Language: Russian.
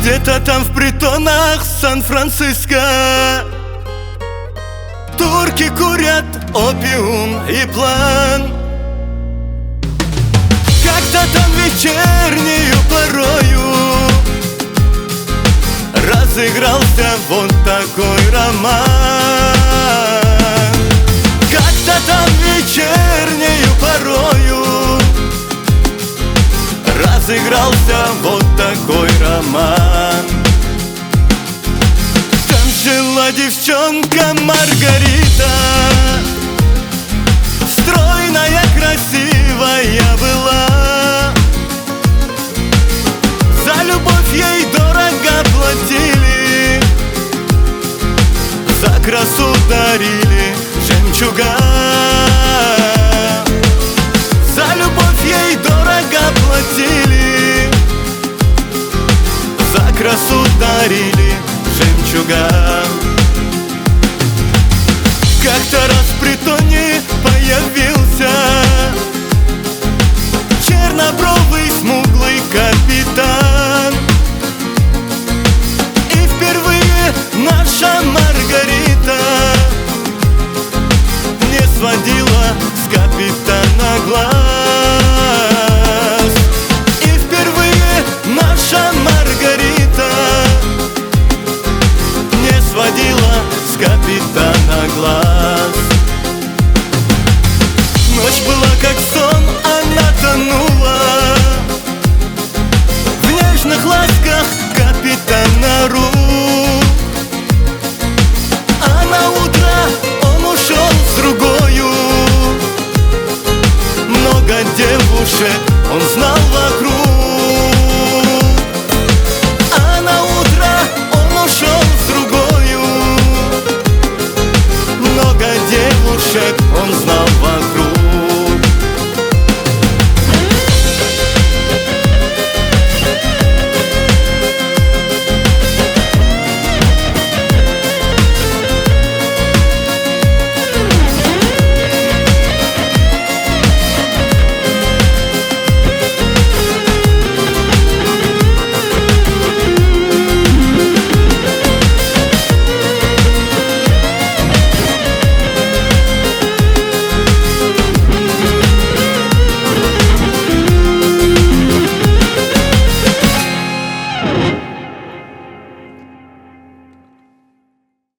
Где-то там в притонах Сан-Франциско турки курят опиум и план. Как-то там вечернею порою разыгрался вот такой роман. Как-то там вечернею порою разыгрался вот такой роман. Там жила девчонка Маргарита, стройная, красивая была. За любовь ей дорого платили, за красу дарили жемчуга. За любовь ей дорого платили, за красу дарили жемчуга. Как-то раз в притоне появился чернобровый смуглый капитан. И впервые наша Маргарита не сводила с капитана глаз. И впервые наша Маргарита не сводила с капитана глаз. Ночь была как сон, она тонула в нежных ласках капитана рук. А на утро он ушел с другою. Много девушек он знал вокруг. А на утро он ушел с другою. Много девушек он знал